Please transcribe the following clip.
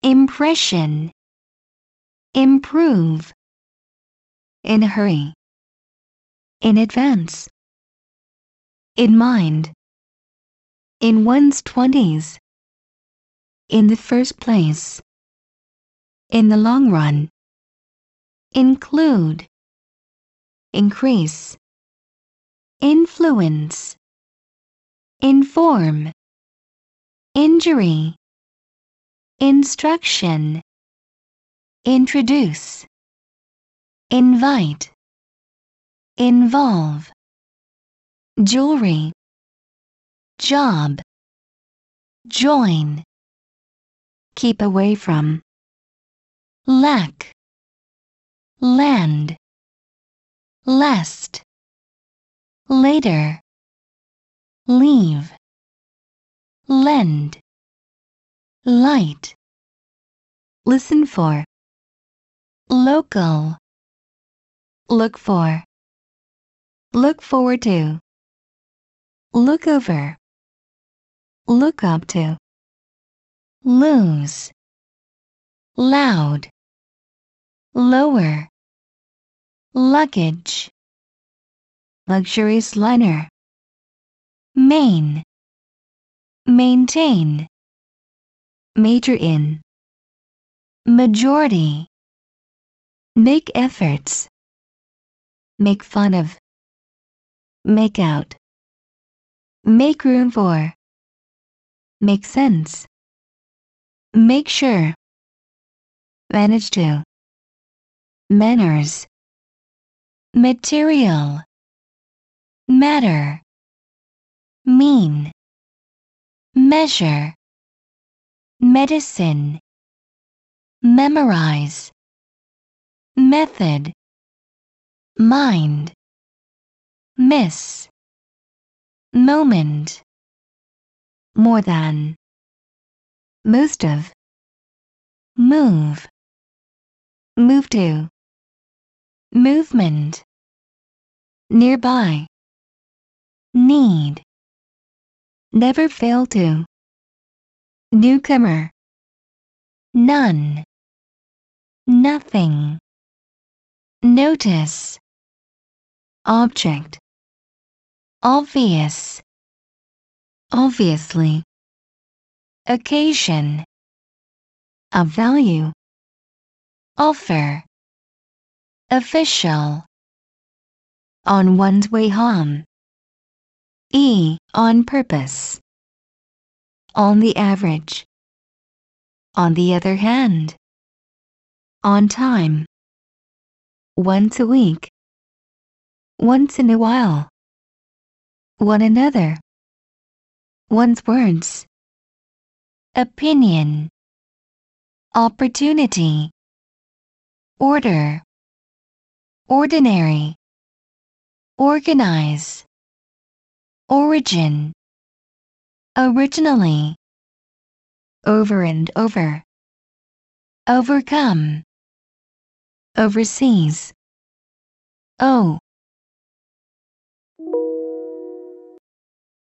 impression, improve, in a hurry, in advance, in mind, in one's 20s, in the first place, in the long run, include, increase, influence, inform, injury, instruction, introduce, invite, involve, jewelry, job, join, keep away from, lack, land, lest, later, leave, lend, light, listen for, local, look for, look forward to, look over, look up to, lose, loud, lower, luggage, luxurious liner, main, maintain, major in, majority, make efforts, make fun of, make out, make room for, make sense, make sure, manage to, manners, material, matter, mean, measure, medicine, memorize, method, mind, miss, moment, more than, most of, move, move to, movement, nearby, need, never fail to, newcomer, none, nothing, notice, object, obvious, obviously, occasion, of value, offer, official, on one's way home, on purpose, on the average, on the other hand, on time, once a week, once in a while, one another, one's words, opinion, opportunity, order, ordinary, organize, origin, originally, over and over, overcome, overseas,